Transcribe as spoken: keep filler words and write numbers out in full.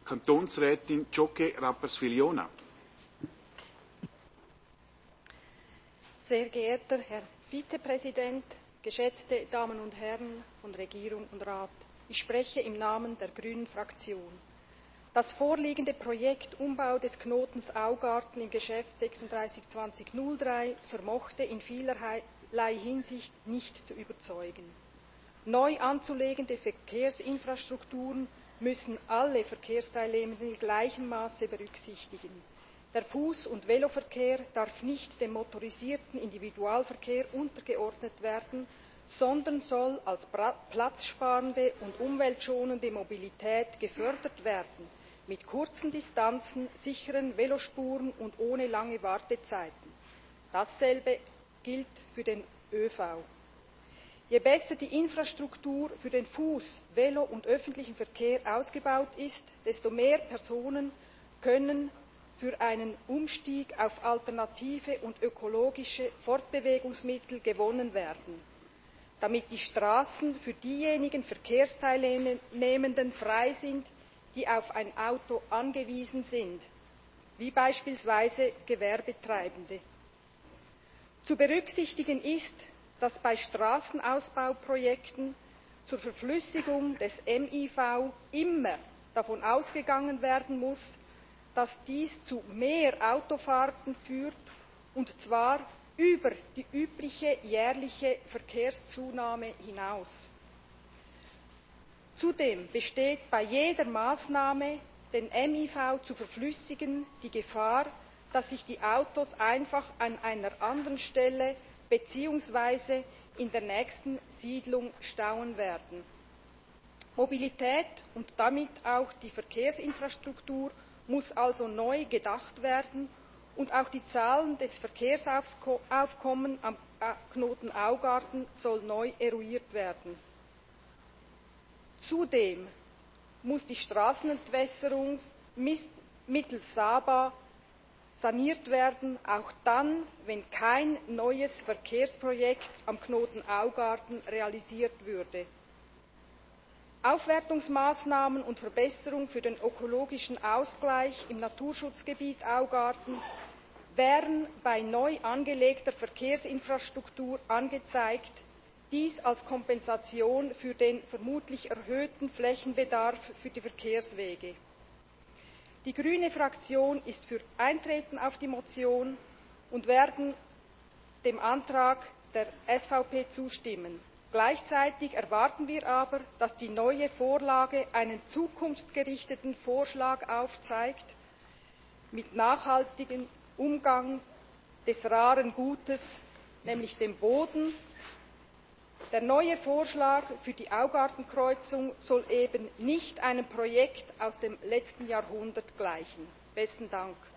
Kantonsrätin Gioke Rapperswil-Jona. Sehr geehrter Herr Vizepräsident, geschätzte Damen und Herren von Regierung und Rat, ich spreche im Namen der Grünen Fraktion. Das vorliegende Projekt Umbau des Knotens Augarten im Geschäft sechsunddreißig zwanzig null drei vermochte in vielerlei Hinsicht nicht zu überzeugen. Neu anzulegende Verkehrsinfrastrukturen müssen alle Verkehrsteilnehmenden in gleichem Maße berücksichtigen. Der Fuß- und Veloverkehr darf nicht dem motorisierten Individualverkehr untergeordnet werden, sondern soll als platzsparende und umweltschonende Mobilität gefördert werden, mit kurzen Distanzen, sicheren Velospuren und ohne lange Wartezeiten. Dasselbe gilt für den ÖV. Je besser die Infrastruktur für den Fuß-, Velo- und öffentlichen Verkehr ausgebaut ist, desto mehr Personen können für einen Umstieg auf alternative und ökologische Fortbewegungsmittel gewonnen werden, damit die Straßen für diejenigen Verkehrsteilnehmenden frei sind, die auf ein Auto angewiesen sind, wie beispielsweise Gewerbetreibende. Zu berücksichtigen ist, dass bei Straßenausbauprojekten zur Verflüssigung des M I V immer davon ausgegangen werden muss, dass dies zu mehr Autofahrten führt, und zwar über die übliche jährliche Verkehrszunahme hinaus. Zudem besteht bei jeder Maßnahme, den M I V zu verflüssigen, die Gefahr, dass sich die Autos einfach an einer anderen Stelle beziehungsweise in der nächsten Siedlung stauen werden. Mobilität und damit auch die Verkehrsinfrastruktur muss also neu gedacht werden, und auch die Zahlen des Verkehrsaufkommens am Knoten Augarten soll neu eruiert werden. Zudem muss die Straßenentwässerung mittels Saba saniert werden, auch dann, wenn kein neues Verkehrsprojekt am Knoten Augarten realisiert würde. Aufwertungsmaßnahmen und Verbesserungen für den ökologischen Ausgleich im Naturschutzgebiet Augarten wären bei neu angelegter Verkehrsinfrastruktur angezeigt, dies als Kompensation für den vermutlich erhöhten Flächenbedarf für die Verkehrswege. Die grüne Fraktion ist für Eintreten auf die Motion und werden dem Antrag der S V P zustimmen. Gleichzeitig erwarten wir aber, dass die neue Vorlage einen zukunftsgerichteten Vorschlag aufzeigt, mit nachhaltigem Umgang des raren Gutes, nämlich dem Boden. Der neue Vorschlag für die Augartenkreuzung soll eben nicht einem Projekt aus dem letzten Jahrhundert gleichen. Besten Dank.